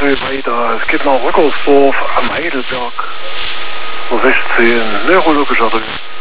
Straße weiter. Es geht nach Rückersdorf am Heidelberg. 16, neurologischer Rücken.